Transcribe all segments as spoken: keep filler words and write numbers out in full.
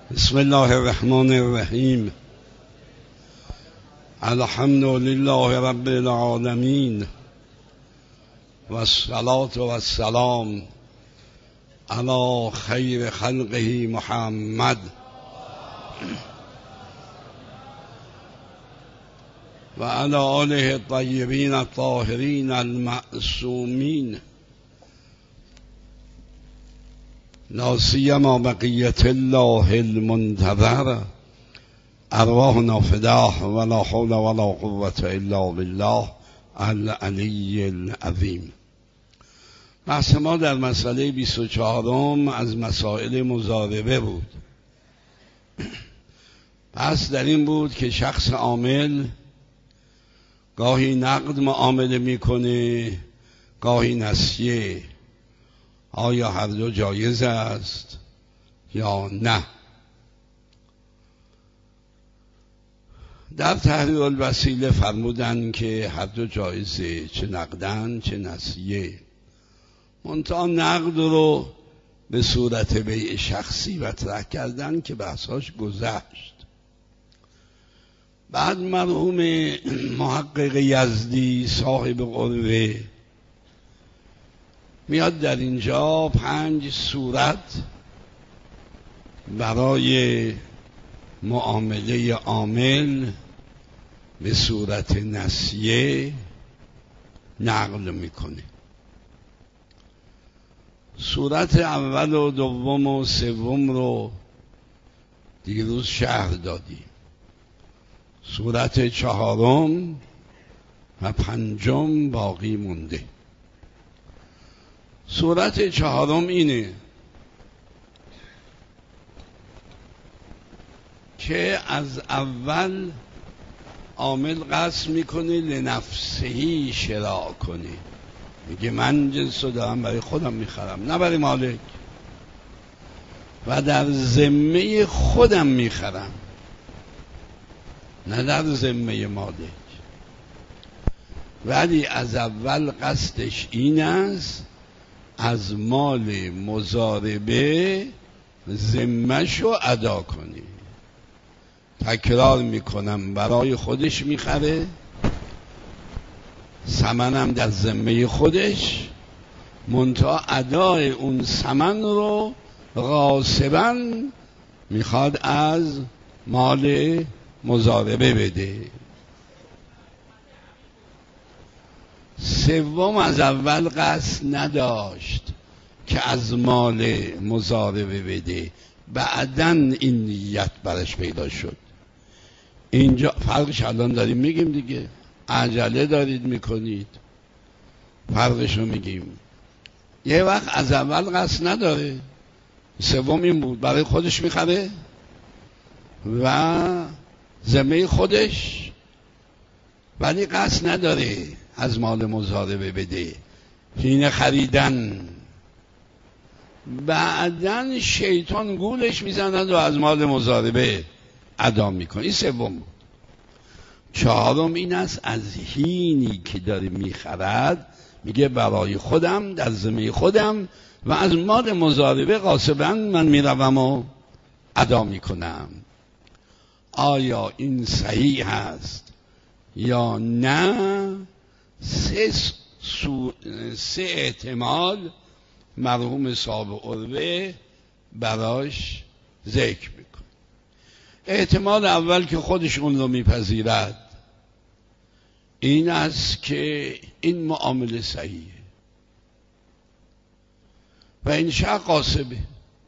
بسم الله الرحمن الرحیم. الحمد لله رب العالمین و الصلاة و السلام علی خیر خلقه محمد و علی آله الطیبین الطاهرین المعصومین، لا سیما بقیة الله المنتظر ارواحنا فداه ولا حول ولا قوة الا بالله العلی العظیم. بحث ما در مسئله بیست و چهارم از مسائل مضاربه بود. بحث در این بود که شخص عامل گاهی نقد معامله میکنه، گاهی نسیه. آیا هر دو جایز است یا نه؟ در تحریر الوسیله فرمودن که هر دو جایزه، چه نقدن چه نسیه. منتها نقد رو به صورت بیع شخصی مطرح کردن که بحثاش گذشت. بعد مرحوم محقق یزدی صاحب قروه میاد در اینجا پنج صورت برای معامله عامل به صورت نسیه نقل میکنه. صورت اول و دوم و سوم رو دیروز شرح دادیم. صورت چهارم و پنجم باقی مونده. صورت چهارم اینه که از اول عامل قصد میکنه لنفسهی شراء کنه، میگه من جنس رو دارم برای خودم میخرم نه برای مالک، و در ذمه خودم میخرم نه در ذمه مالک. ولی از اول قصدش این است از مال مضاربه ذمه‌شو ادا کنی. تکرار میکنم، برای خودش میخره، ثمنم در ذمه خودش، منتها ادای اون ثمن رو غاصباً میخواد از مال مضاربه بده. سوم از اول قصد نداشت که از مال مضاربه بده، بعدن این نیت برش پیدا شد. اینجا فرقش الان داریم میگیم دیگه، عجله دارید میکنید، فرقش رو میگیم. یه وقت از اول قصد نداره، سوم این بود برای خودش میخره و ذمه خودش، ولی قصد نداره از مال مضاربه بده. حین خریدن بعدن شیطان گولش میزند و از مال مضاربه ادا میکنه. این سوم بود. چهارم این است از حینی که داره میخرد میگه برای خودم در ذمه خودم و از مال مضاربه غاصباً من میروم و ادا میکنم. آیا این صحیح هست یا نه؟ سه, سو... سه احتمال مرحوم صاحب قروه براش ذکر میکنه. احتمال اول که خودش اون رو میپذیرد این است که این معامله صحیحه و این شخص غاصبه،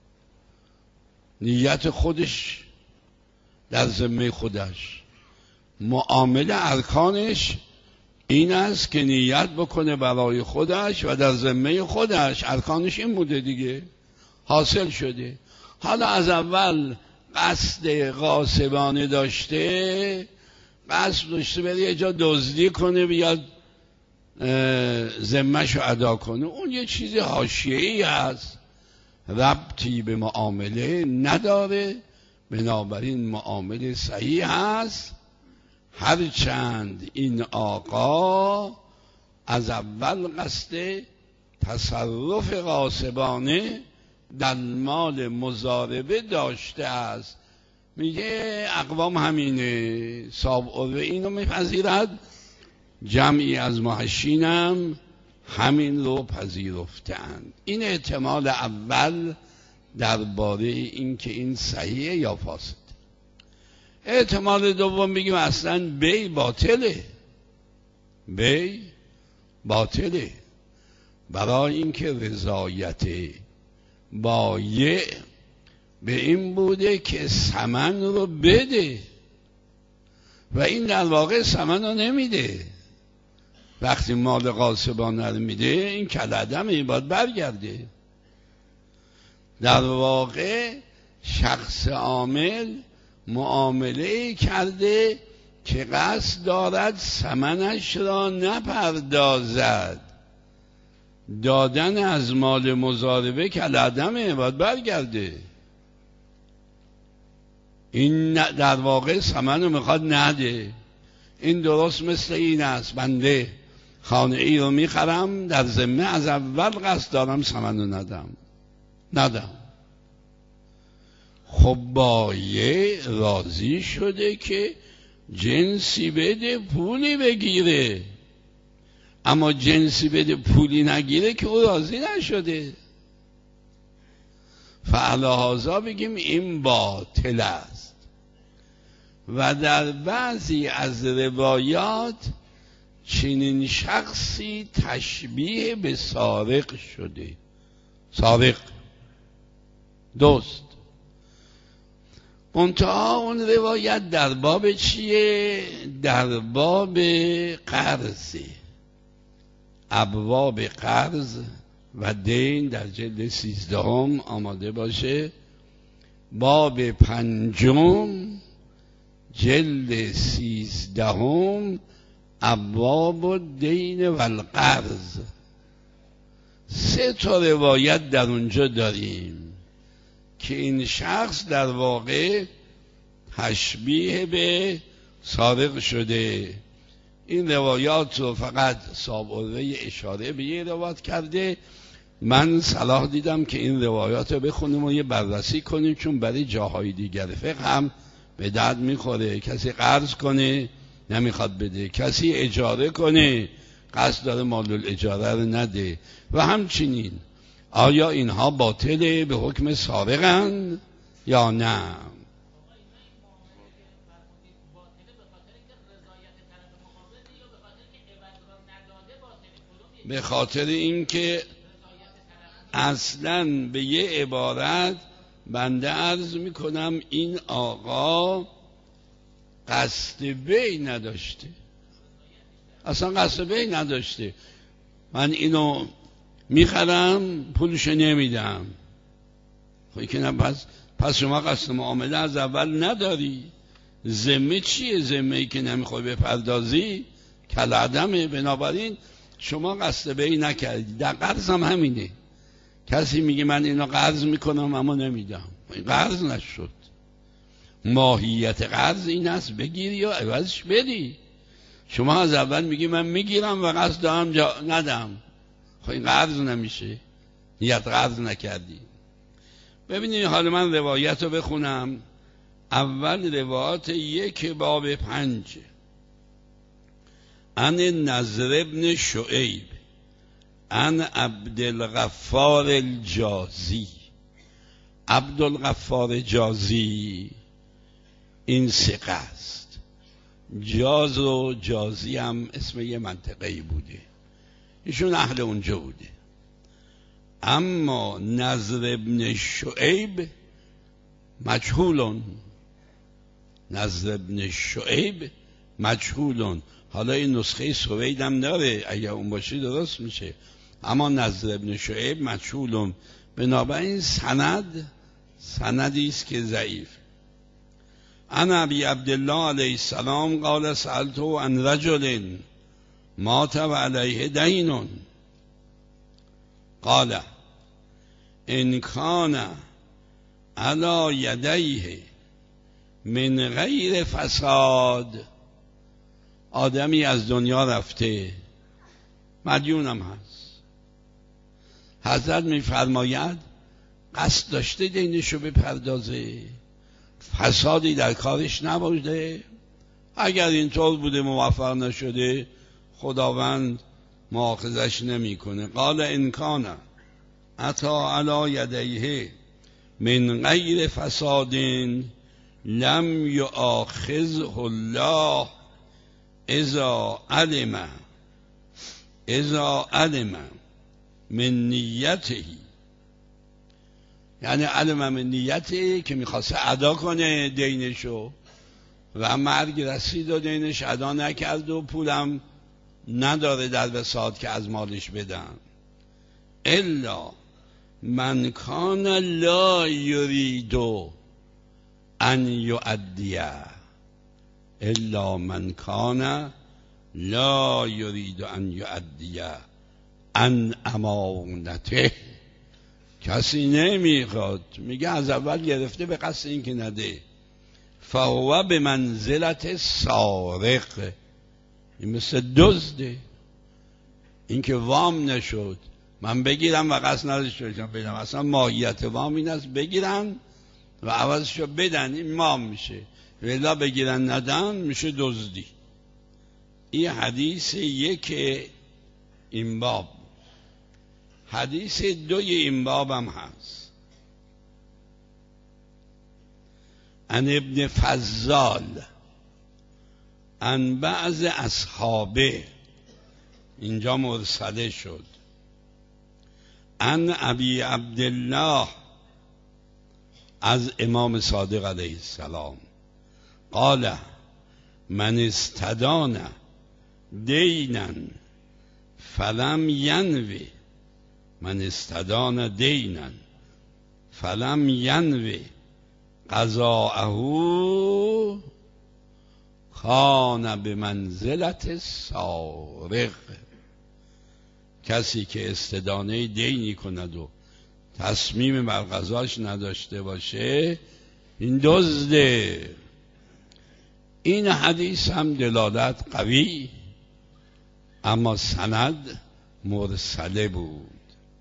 نیت خودش در ذمه خودش، معامله ارکانش این است که نیت بکنه برای خودش و در ذمه خودش، ارکانش این بوده دیگه، حاصل شده. حالا از اول قصد غاصبانه داشته، قصد داشته بره یه جا دزدی کنه بیاد ذمه‌شو ادا کنه، اون یه چیز حاشیه‌ای هست، ربطی به معامله نداره. بنابراین معامله صحیح هست، هرچند این آقا از اول قصد تصرف غاصبانه در مال مضاربه داشته است. میگه اقوام همینه، سابعه اینو میپذیرد، جمعی از محشینم همین رو پذیرفتند. این احتمال اول درباره این که این صحیحه یا فاسد. احتمال دوم میگیم اصلا بی باطله، بی باطله، برای اینکه رضایت بایع به این بوده که ثمن رو بده و این در واقع ثمن رو نمیده. وقتی مال غاصبانه رو میده این کالعدمه، باید برگرده. در واقع شخص عامل معامله کرده که قصد دارد ثمنش را نپردازد. دادن از مال مضاربه کالعدمه، باید برگرده. این در واقع ثمن رو میخواد نده. این درست مثل این است، بنده خانه ای رو میخرم، در ذمه از اول قصد دارم ثمن رو ندم ندم خب بایع راضی شده که جنسی بده پولی بگیره، اما جنسی بده پولی نگیره که او راضی نشده. فعلهذا بگیم این باطل است. و در بعضی از روایات چنین شخصی تشبیه به سارق شده. سارق دوست منتها اون روایت در باب چیه؟ در باب قرضه. ابواب قرض و دین در جلد سیزدهم آماده باشه. باب پنجم جلد سیزدهم ابواب الدین و القرض. سه تا روایت در اونجا داریم که این شخص در واقع تشبیه به سارق شده. این روایات رو فقط سابعه اشاره به یه روایت کرده. من صلاح دیدم که این روایات رو بخونیم و یه بررسی کنیم، چون برای جاهای دیگر فقه هم به درد میخوره. کسی قرض کنه نمیخواد بده، کسی اجاره کنه قصد داره مال الاجاره رو نده، و همچنین آیا اینها باطله به حکم سارقن یا نه؟ به خاطر اینکه اصلا به یه عبارت بنده عرض میکنم این آقا قصد بی نداشته، اصلا قصد بی نداشته. من اینو میخرم پولشو نمیدم، خب که نه، پس پس شما قصد معامله از اول نداری. ذمه چیه؟ ذمه ای که نمیخوای بپردازی کالعدمه. بنابراین شما قصد بی نکردی. در قرض هم همینه. کسی میگه من اینو قرض میکنم اما نمیدم، این قرض نشد. ماهیت قرض این است بگیری یا عوضش بدی. شما از اول میگی من میگیرم و قصد دارم جا ندم، خب این قرض نمیشه، نیت قرض نکردی. ببینید حال من روایت رو بخونم. اول روایت یک باب پنج عن نضر بن شعیب عن عبدالغفار الجازی. عبدالغفار جازی این ثقه است. جاز و جازی هم اسم یه منطقه‌ای بوده، ایشون اهل اونجا بوده. اما نضر بن شعیب مجهولون، نضر بن شعیب مجهولون. حالا این نسخه سوید هم داره، اگر اون باشه درست میشه، اما نضر بن شعیب مجهولون. بنابراین سند سندی است که ضعیف. عن ابی عبدالله علیه السلام قال سألته عن رجل مات و علیه دین قال ان کان علی یدیه من غیر فساد. آدمی از دنیا رفته، مدیونم هست. حضرت میفرماید قصد داشته دینشو بپردازه، فسادی در کارش نبوده. اگر اینطور بوده موفق نشده خداوند مؤاخذش نمیکنه. قال ان کان عطا علی یدیه من غیر فساد لم یؤاخذه الله اذا علم اذا علم من نیته، یعنی علم من نیته که میخواسته ادا کنه دینشو و مرگ رسید و دینش ادا نکرد و پولم نداره در وساط که از مالش بدن. الا من کان لا یرید ان یؤدیه، الا من کان لا یرید ان یؤدیه ان امانته، کسی نمیخواد، میگه از اول گرفته به قصد این که نده، فهو به منزلت سارق، این مثل دزده. این که وام نشد من بگیرم و قصد نداشته باشم بدم، اصلا ماهیت وام این است بگیرن و عوضشو بدن، این وام میشه، ولی بگیرن ندن میشه دزدی. این حدیث یک این باب. حدیث دوی این باب هم هست. عن ابن فضال عن بعض اصحابه، اینجا مرسله شد، عن ابی عبدالله، از امام صادق علیه السلام، قال من استدان دینا فلم ینوی، من استدان دینا فلم ینوی قضاءه کان به منزلت سارق. کسی که استدانه دینی کند و تصمیم بر قضاش نداشته باشه این دزده. این حدیث هم دلالت قوی اما سند مرسله بود.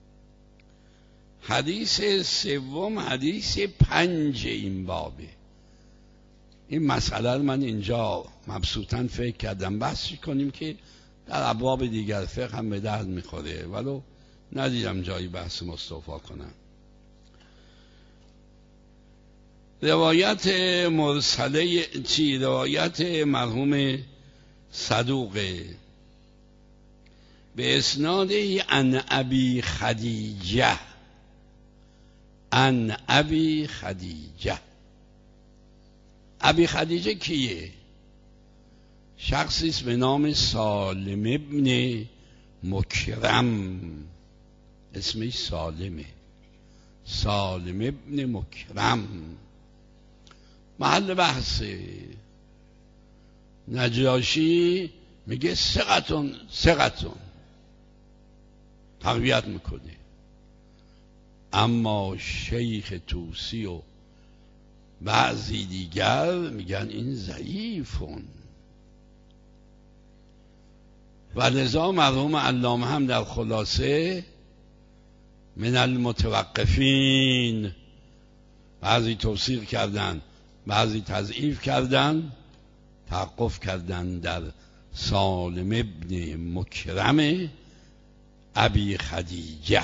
حدیث سوم حدیث پنج این بابه. این مسئله رو من اینجا مبسوطاً فکر کردم بحث کنیم که در ابواب دیگر فقه هم به درد میخوره، ولو ندیدم جایی بحث مصطفی کنم. روایت مرسله چی؟ روایت مرحوم صدوقه به اسناد عن ابی خدیجه، عن ابی خدیجه. ابی خدیجه کیه؟ شخصی است به نام سالم ابن مکرم، اسمش سالمه، سالم ابن مکرم. محل بحثه. نجاشی میگه ثقتون ثقتون تقویت میکنه، اما شیخ توسی و بعضی دیگر میگن این ضعیفون. و لذا مرحوم علامه هم در خلاصه من المتوقفین، بعضی توصیق کردن بعضی تضعیف کردن، توقف کردن در سالم ابن مکرم ابی خدیجه.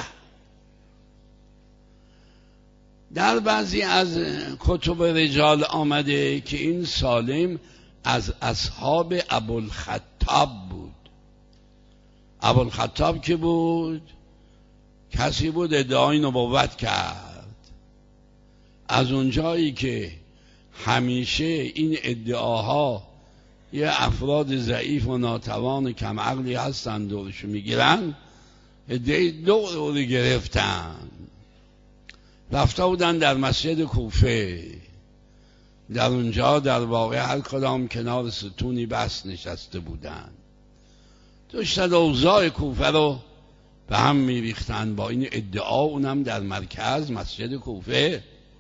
در بعضی از کتب رجال آمده که این سالم از اصحاب ابوالخطاب بود. ابوالخطاب که بود کسی بود ادعای نبوت کرد. از اونجایی که همیشه این ادعاها یه افراد ضعیف و ناتوان و کم عقلی هستن دورشو میگیرن، ادعای دور رو گرفتن، رفته بودن در مسجد کوفه، در اونجا در واقع هر کدام کنار ستونی بس نشسته بودن، داشتن اوضاع کوفه رو به هم میریختن با این ادعا، اونم در مرکز مسجد کوفه.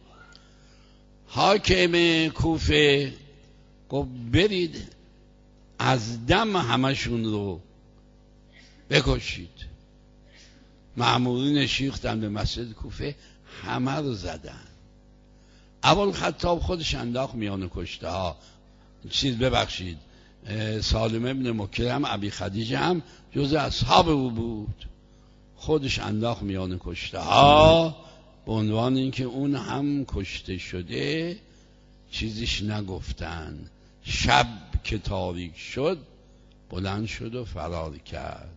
حاکم کوفه گفت برید از دم همشون رو بکشید. مأمورین شیختن به مسجد کوفه، همه رو زدن. ابوالخطاب خودش انداخت میان کشته ها. چیز ببخشید سالم ابن مکرم ابی خدیجه هم جز اصحاب او بود، خودش انداخت میان کشته ها به عنوان اینکه اون هم کشته شده. چیزیش نگفتن. شب که تاریک شد بلند شد و فرار کرد.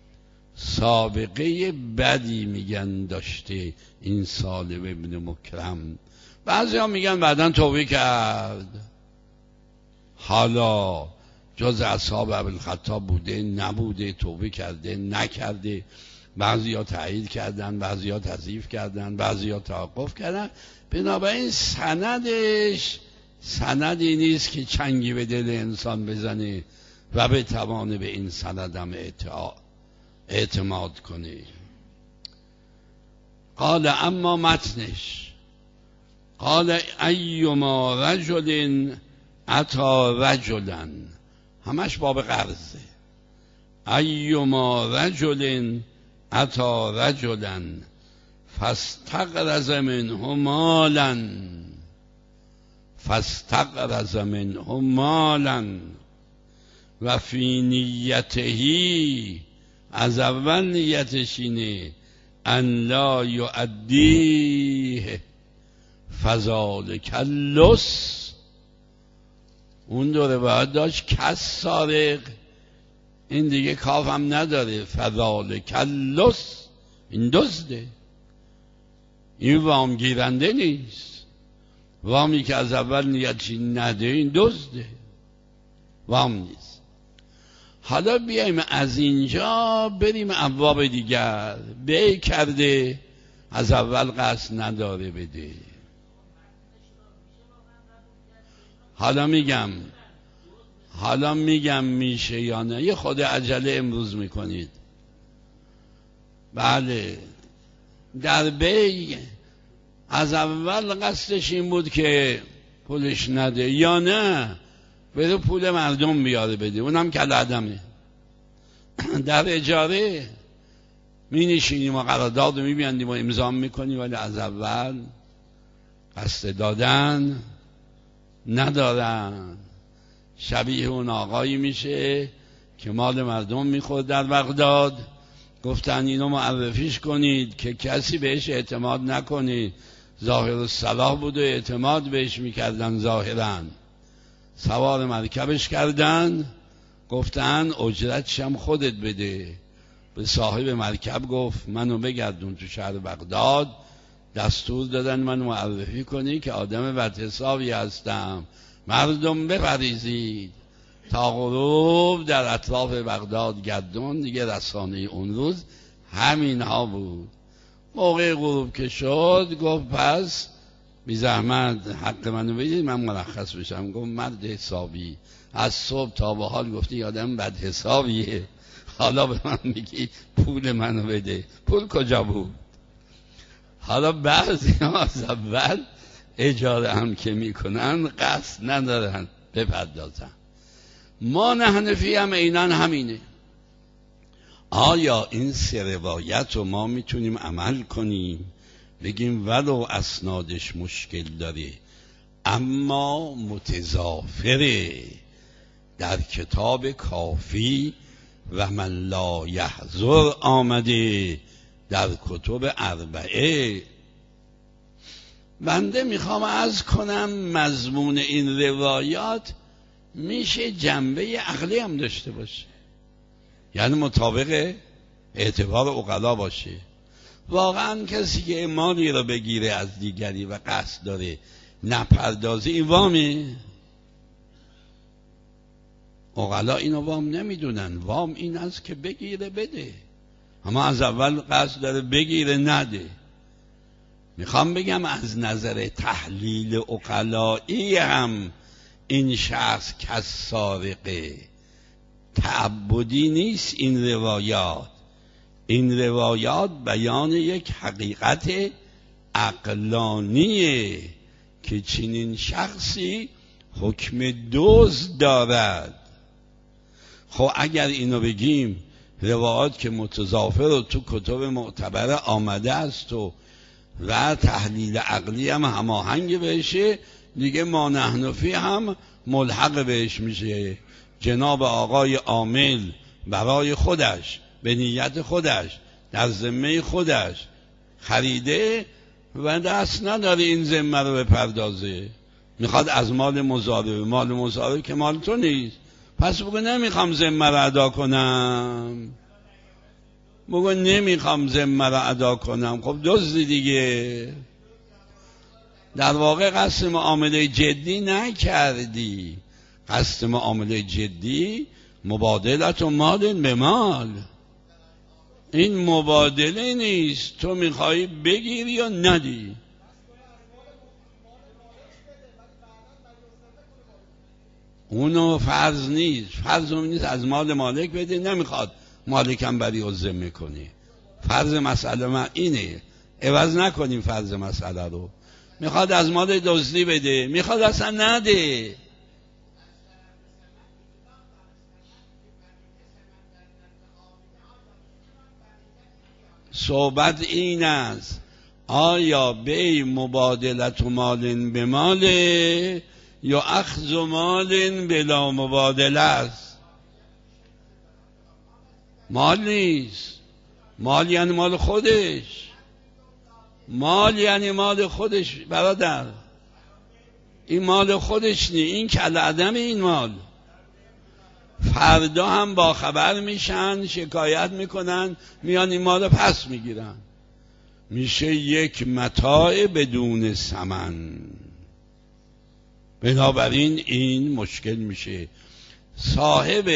سابقه بدی میگن داشته این سالم ابن مکرم. بعضی ها میگن بعداً توبه کرد. حالا جز اصحاب ابوالخطاب بوده نبوده، توبه کرده نکرده، بعضی ها تایید کردن، بعضی ها تضعیف کردن، بعضی ها توقف کردن. بنابراین سندش سندی نیست که چنگی به دل انسان بزنه و به توانه به این سندم اعتماد کنه. قال اما متنش قال ایما رجل اتی رجلا، همش باب قرضه. ایما رجل اتی رجلا فاستقرض منه مالا فاستقرض منه مالا و فی نیته، از اول نیتش اینه ان لا یؤدیه فذلک اللص. اون دو روایت داشت کس سارق، این دیگه کاف هم نداره. فذلک اللص، این دزده، این وام گیرنده نیست. وامی که از اول نیتش نده این دزده، وام نیست. حالا بیایم از اینجا بریم ابواب دیگر. بیع کرده از اول قصد نداره بده. حالا میگم حالا میگم میشه یا نه. یه خود عجله امروز میکنید. بله، در بیع از اول قصدش این بود که پولش نده یا نه بده پول مردم بیاره بده، اونم کل عدمه. در اجاره می نشینیم و قرارداد می بیندیم و امضا میکنیم، ولی از اول قصد دادن ندارن. شبیه اون آقایی میشه که مال مردم میخورد در بغداد، گفتن اینو معرفیش کنید که کسی بهش اعتماد نکنید. ظاهر الصلاح بود و اعتماد بهش میکردن ظاهرا. سوار مرکبش کردن، گفتن اجرتش هم خودت بده. به صاحب مرکب گفت منو بگردون تو شهر بغداد، دستور دادن منو معرفی کنی که آدم بدحسابی هستم، مردم بپریزید. تا غروب در اطراف بغداد گردون. دیگه رسانه اون روز همین ها بود. موقع غروب که شد گفت پس بی زحمت حق منو بدید من مرخص بشم. گفت مرد حسابی، از صبح تا به حال گفتی آدم بد حسابیه، حالا به من میگی پول منو بده. پول کجا بود؟ حالا بعضی ها از اول اجاره هم که میکنن قصد ندارن بپردازن. ما حنفی هم اینان همینه. آیا این سه روایت رو ما میتونیم عمل کنیم؟ بگیم ولو اسنادش مشکل داره اما متضافره. در کتاب کافی و من لا یحضر آمده، در کتب اربعه. بنده میخوام عرض کنم مضمون این روایات میشه جنبه عقلی هم داشته باشه، یعنی مطابق اعتبار عقلا باشه. واقعا کسی که مالی رو بگیره از دیگری و قصد داره نپردازه، این وامه. عقلا اینو وام نمیدونن. وام این است که بگیره بده، اما از اول قصد داره بگیره نده. میخوام بگم از نظر تحلیل عقلایی هم این شخص کس سارقه. تعبدی نیست این روایات. این روایات بیان یک حقیقت عقلانیه که چنین شخصی حکم دزد دارد. خب اگر اینو بگیم روایات که متضافر و تو کتب معتبره آمده است و و تحلیل عقلی هم هماهنگ بشه دیگه، ما نحن فی هم ملحق بهش میشه. جناب آقای عامل برای خودش به نیت خودش در ذمه خودش خریده و دست نداره این ذمه رو بپردازه، میخواد از مال مضاربه، مال مضاربه که مال تو نیست، پس بگو نمیخوام ذمه رو ادا کنم، بگو نمیخوام ذمه رو ادا کنم. خب دزدی دیگه، در واقع قصد معامله جدی نکردی. قصد معامله جدی مبادلت و مال به مال، این مبادله نیست تو میخوای بگیری یا ندی. اونو فرض نیست، فرض اون نیست از مال مالک بده، نمیخواد مالکم بری و ذمه کنی. فرض مسئله من اینه، عوض نکنیم فرض مسئله رو. میخواد از مال دزدی بده، میخواد اصلا نده. صحبت این است آیا بی مبادلت و مال به مال یا اخذ مال بلا مبادله است؟ مال نیست، مال یعنی مال خودش، مال یعنی مال خودش برادر، این مال خودش نی، این کل عدم این مال. فردا هم با خبر میشن، شکایت میکنن، میان این مال پس میگیرن، میشه یک متاع بدون ثمن. بنابراین این مشکل میشه. صاحب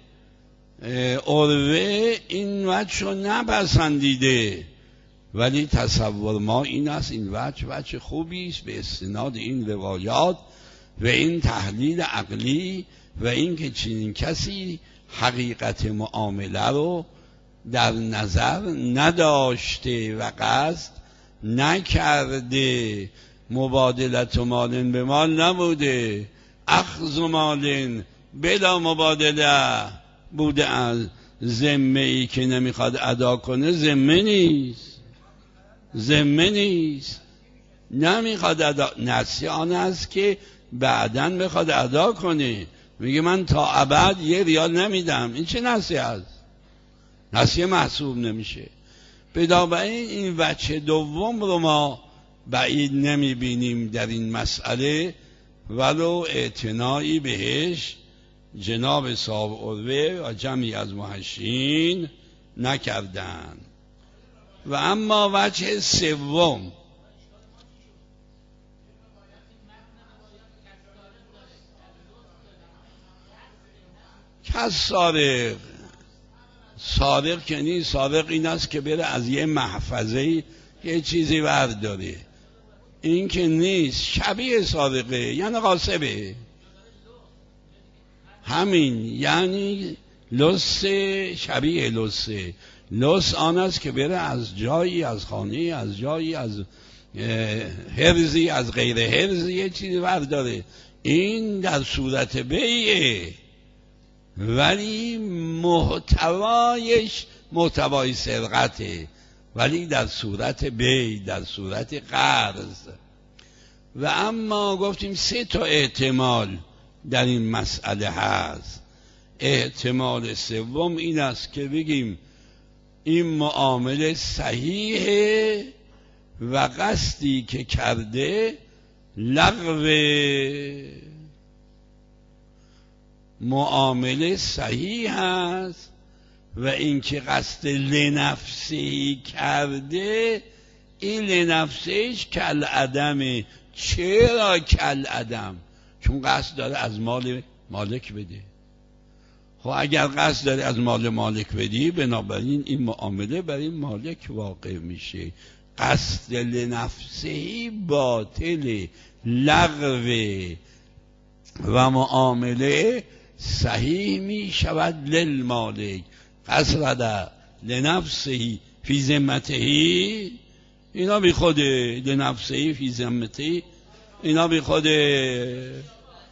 عروه این وجه رو نپسندیده، ولی تصور ما این است این وجه وجه خوبی است به استناد این روایات و این تحلیل عقلی و این که چنین کسی حقیقت معامله رو در نظر نداشته و قصد نکرده، مبادلت و مال به مال نبوده، اخذ مال بلا مبادله بوده. از ذمه ای که نمیخواد ادا کنه ذمه نیست، ذمه نیست، نمیخواد ادا. نسیه آن است که بعداً بخواد ادا کنه، میگه من تا ابد یه ریال نمیدم، این چه نسیه است؟ نسیه محسوب نمیشه. بنابراین این وجه دوم رو ما بعید نمیبینیم در این مسئله، ولو اعتنایی بهش جناب صاحب عروه و جمعی از محشین نکردن. و اما وجه سوم، کس سارق، سارق که نیست، سارق این است که بره از یه محفظه یه چیزی برداره، این که نیست، شبیه سارقه یعنی غاصبه، همین یعنی لص، شبیه لص. لص آن است که بره از جایی، از خانه، از جایی، از حرزی، از غیر حرزی یه چیزی برداره، این در صورت بیعه، ولی محتوایش محتوای سرقته، ولی در صورت بی، در صورت قرض. و اما گفتیم سه تا احتمال در این مسئله هست. احتمال سوم این است که بگیم این معامله صحیحه و قصدی که کرده لغوه، معامله صحیح است و این که قصد لنفسی کرده، این لنفسیش کل عدمه. چرا کل عدم؟ چون قصد داره از مال مالک بده. خب اگر قصد داره از مال مالک بدی، بنابراین این معامله برای مالک واقع میشه. قصد لنفسی باطل، لغوه و معامله صحیح می شود للمالک. قصد لنفسه فی ذمته، اینا بی خوده، لنفسه فی ذمته، اینا بی خوده.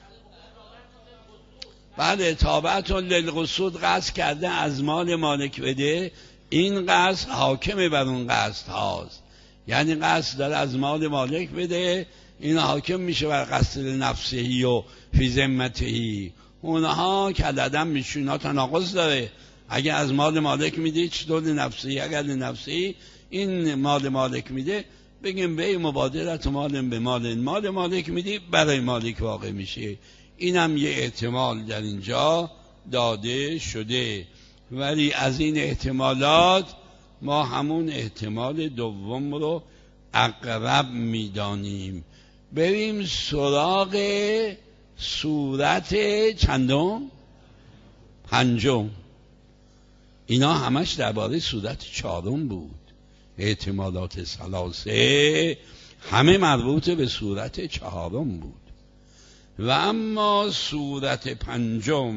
بله، تابعتون للقصود، قصد کرده از مال مالک بده، این قصد حاکمه بر اون قصد هاست. یعنی قصد داره از مال مالک بده، این حاکم میشه بر قصد نفسهی و فی ذمتهی. اونها که عددم میشونا تناقض داره. اگه از مال مالک میده چطور نفسهی؟ اگر نفسهی این مال مالک میده بگیم به مبادرت مال به مال، مال مالک میدی برای مالک واقع میشه. اینم یه احتمال در اینجا داده شده، ولی از این احتمالات ما همون احتمال دوم رو اقرب میدانیم. بریم سراغ صورت چندم؟ پنجم. اینا همش درباره صورت چهارم بود. احتمالات ثلاثه همه مربوط به صورت چهارم بود. و اما صورت پنجم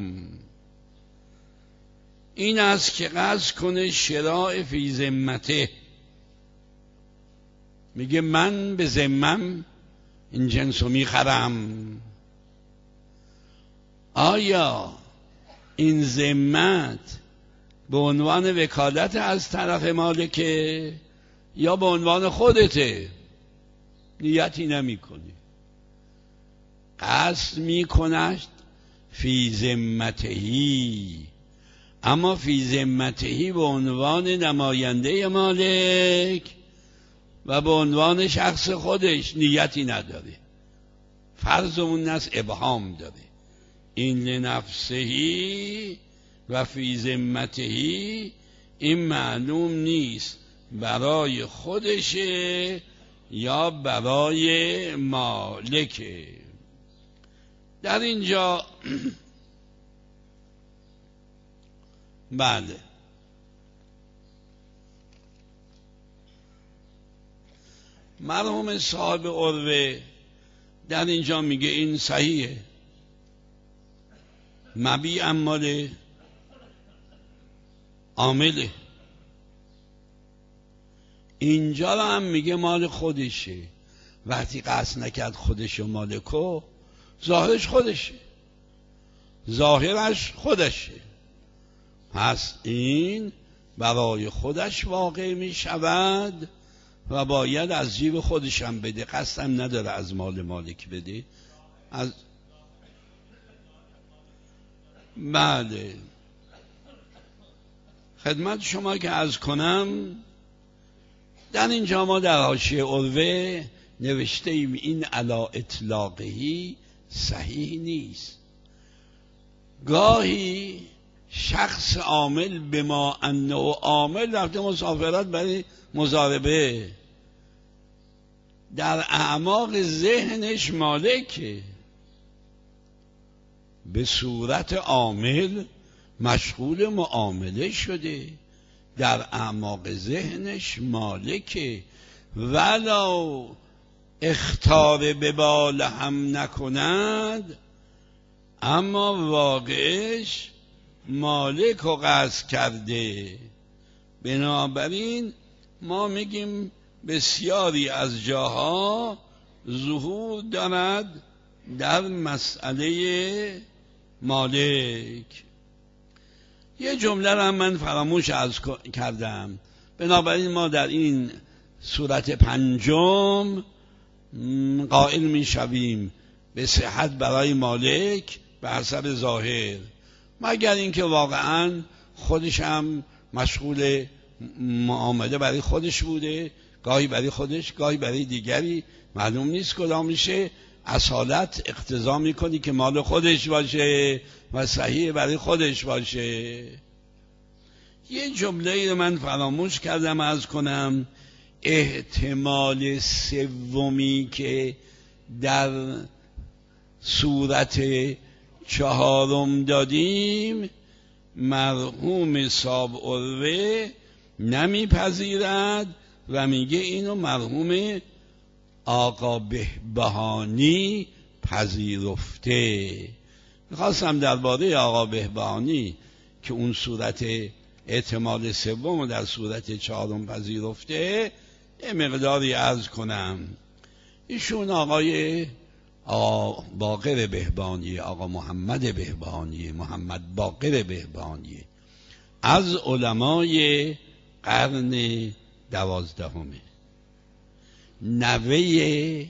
این است که قصد کنه شراء فی ذمته، میگه من به ذمم این جنس رو میخرم. آیا این ذمت به عنوان وکالت از طرف مالکه یا به عنوان خودته؟ نیتی نمی کنی، قصد می کند فی ذمتهی، اما فی ذمتهی به عنوان نماینده مالک و به عنوان شخص خودش نیتی نداره. فرض اون است ابهام داره. این لنفسهی و فی ذمتهی این معلوم نیست برای خودشه یا برای مالکه. در اینجا بله مرحوم صاحب عروه در اینجا میگه این صحیحه، مبیع مال عامله. اینجا رو هم میگه مال خودشه. وقتی قصد نکرد خودش و مالکو، ظاهرش خودشه، ظاهرش خودشه، پس این برای خودش واقع میشود و باید از جیب خودش هم بده. قصدم نداره از مال مالک بده. از بله خدمت شما که عرض کنم در اینجا ما در حاشیه عروه نوشته ایم این علی اطلاقهی صحیح نیست. گاهی شخص عامل به ما انه عامل رفته مسافرت برای مضاربه، در اعماق ذهنش مالکه، به صورت عامل مشغول معامله شده، در اعماق ذهنش مالکه، ولو اختار به بال هم نکند اما واقعش مالک و قصد کرده. بنابراین ما میگیم بسیاری از جاها ظهور دارد در مسئله مالک. یه جمله را من فراموش عرض کردم. بنابراین ما در این صورت پنجم قائل می شویم به صحت برای مالک به حسب ظاهر، مگر اینکه واقعا خودش هم مشغول معامله برای خودش بوده، گاهی برای خودش گاهی برای دیگری، معلوم نیست کدام میشه. اصالت اقتضا میکنی که مال خودش باشه و صحیح برای خودش باشه. یه جمله رو من فراموش کردم عرض کنم. احتمال سومی که در صورت چهارم دادیم مرحوم صاحب عروه نمیپذیرد و میگه اینو مرحوم آقا بهبهانی پذیرفته. میخواستم درباره آقا بهبهانی که اون صورت احتمال سوم در صورت چهارم پذیرفته یه مقداری عرض کنم. ایشون آقای آقا باقر بهبهانی، آقا محمد بهبهانی، محمد باقر بهبهانی، از علمای قرن دوازدهمه. نوه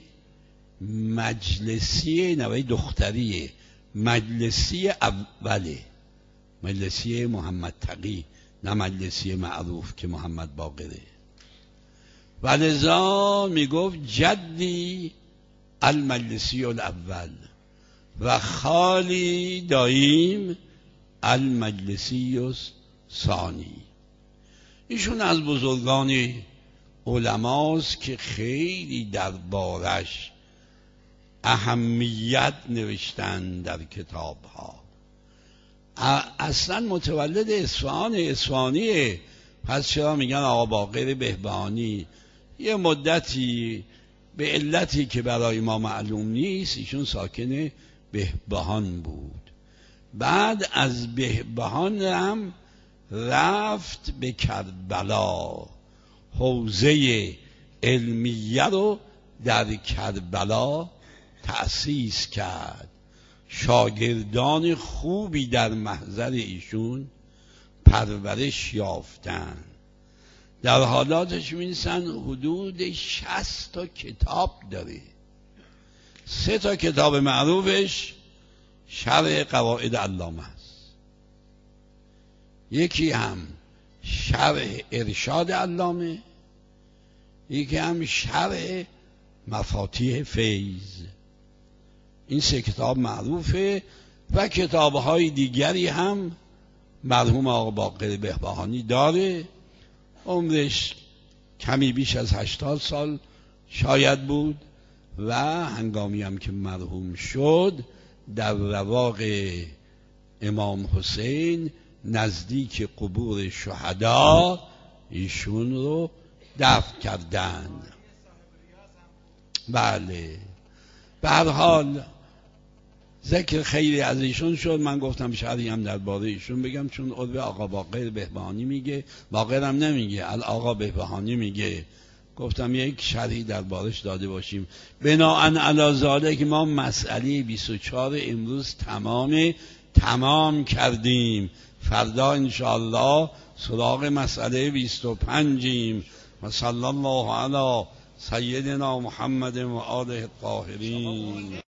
مجلسی، نوه دختری مجلسی اوله، مجلسی محمد تقی، نه مجلسی معروف که محمد باقره. و لذا میگفت جدی المجلسی الاول و خالی داییم المجلسی ثانی. ایشون از بزرگان علماست که خیلی دربارش اهمیت نوشتن در کتاب ها. اصلا متولد اصفهان، اصفهانیه، پس چرا میگن آقا باقر بهبهانی؟ یه مدتی به علتی که برای ما معلوم نیست ایشون ساکن بهبهان بود. بعد از بهبهان هم رفت به کربلا، حوزه علمیه رو در کربلا تأسیس کرد. شاگردان خوبی در محضر ایشون پرورش یافتن. در حالاتش می‌نویسن حدود شصت تا کتاب داره. سه تا کتاب معروفش شرح قواعد علامه است، یکی هم شرح ارشاد علامه، یکی هم شرح مفاتیح فیض. این سه کتاب معروفه و کتاب‌های دیگری هم مرحوم آقا باقر بهبهانی داره. عمرش کمی بیش از هشتاد سال شاید بود و هنگامی هم که مرحوم شد در رواق امام حسین نزدیک قبور شهدا ایشون رو دفن کردند. بله، به هر حال ذکر خیلی از ایشون شد. من گفتم شرحی هم درباره ایشون بگم، چون عضو آقا باقر بهبهانی میگه، باقر هم نمیگه، آقا بهبهانی میگه. گفتم یک شرحی دربارش داده باشیم. بناءً علی ذالک ما مسئله بیست و چهار امروز تمام تمام کردیم. فردا انشاءالله سراغ مسئله بیست و پنجیم. و صلی الله علی سیدنا محمد و آله الطاهرین.